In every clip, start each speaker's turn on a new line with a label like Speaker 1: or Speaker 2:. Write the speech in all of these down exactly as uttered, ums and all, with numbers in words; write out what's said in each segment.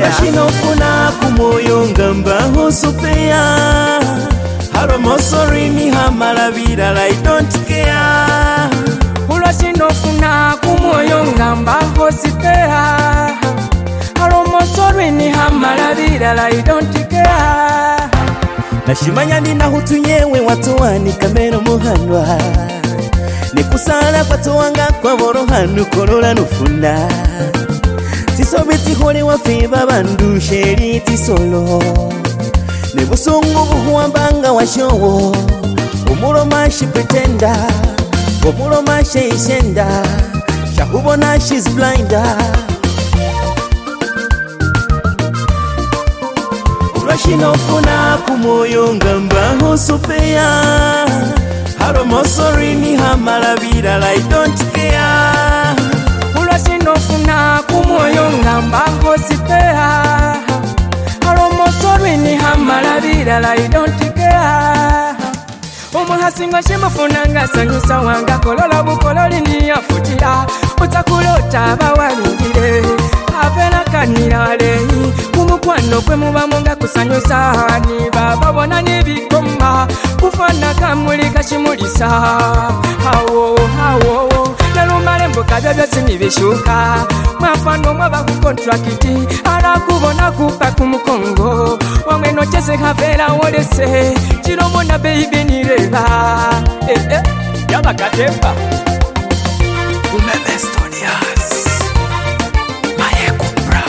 Speaker 1: Urashinofuna kumoyo ngambaho supea Haromosori ni hamalabira I don't care
Speaker 2: Urashinofuna kumoyo ngambaho supea Haromosori ni hamalabira I don't care
Speaker 1: Nashimanya ni nahutu yewe watuwani kamero muhanwa Nekusala kwa tuwanga kwa borohanu kolola nufunda Tisobeti hole wafiba bandu sheri tisolo Nebusungu buhuambanga wa showo Umuromashi pretender Umuromashi ishenda Shahubona she's blinder Urashinofuna kumoyo ngambaho supea Haromosori ni hamalabira I don't care
Speaker 2: Urashinofuna kumoyo ngambaho supea Haromosori ni hamalabira I don't care Umuhasinga shimufunanga sanyusa wanga kolola bukololi ni afutira Utakulota bawalugire Avela kanira lehi Kumukwano kwe mubamonga kusanyusa Ni baba wana ni bikoma Kufana kamuli kashimulisa Hawo hawo Nalumale mboka bya byose nibishuka Mwafano mwaba kukontrakiti Ara kubona kupa kumukongo Wamwe nochese havela wolese Chiromo na baby nireba Eh eh Yaba katemba
Speaker 1: Umeme Studios Maye Kumbra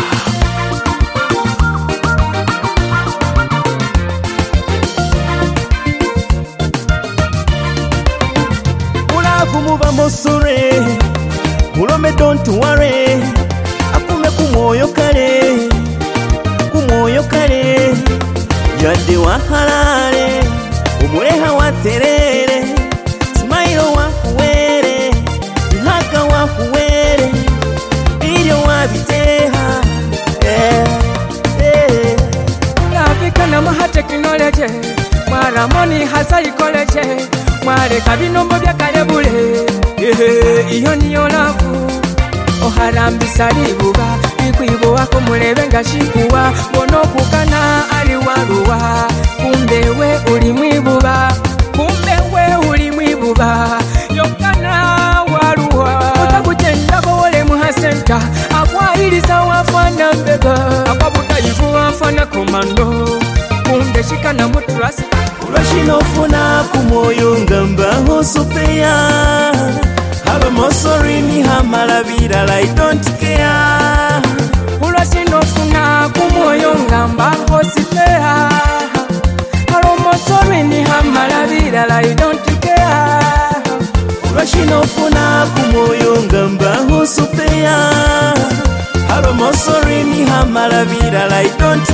Speaker 1: Ulavu muba mosore Mulome don't worry Akume kumoyo kale Kumoyo kale Yade wa halale Umureha wa terere Smile wa huwere Haka wa huwere Video wa biteha Eh Eh
Speaker 2: Nafika na maha teknoloje Mwara moni hasa ikoleje Mware kabinombo bya kalebule Ehe iyo niyo lavu Oharambisa libuga Ikwibo wako mulebe nga shikuwa Bono kukana aliwaruwa Kumbewe uli mwibuba Kumbewe uli mwibuba Yokana waruwa Utakutenda bole muhasenta Akwahiriza wafana mbega Akwabuta yivu wafana komando Kunde shikana muturasi
Speaker 1: Urashinofuna kumoyo ngambaho supea Haromosori ni hamalabira I don't care
Speaker 2: Urashinofuna kumoyo ngambaho supea Haromosori ni hamalabira I don't care
Speaker 1: Urashinofuna kumoyo ngambaho supea Haromosori ni hamalabira I don't